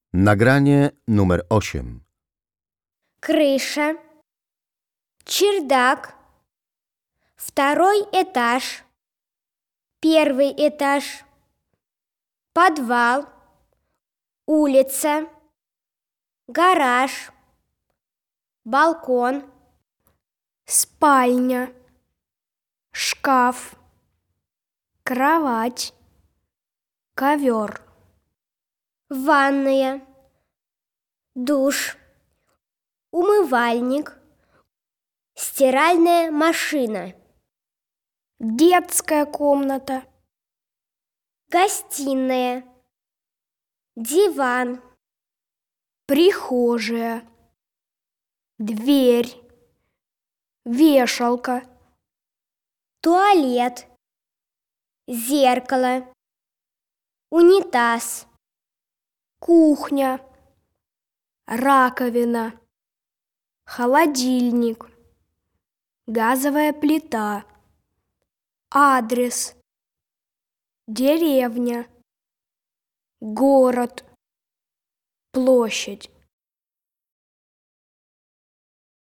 Nagranie numer 8. Крыша, чердак, второй этаж, первый этаж, подвал, улица, гараж, балкон, спальня, шкаф, кровать, ковер, ванная, душ, умывальник, стиральная машина, детская комната, гостиная, диван, прихожая, дверь, вешалка, туалет, зеркало, унитаз, кухня, раковина, холодильник, газовая плита, адрес, деревня, город, площадь.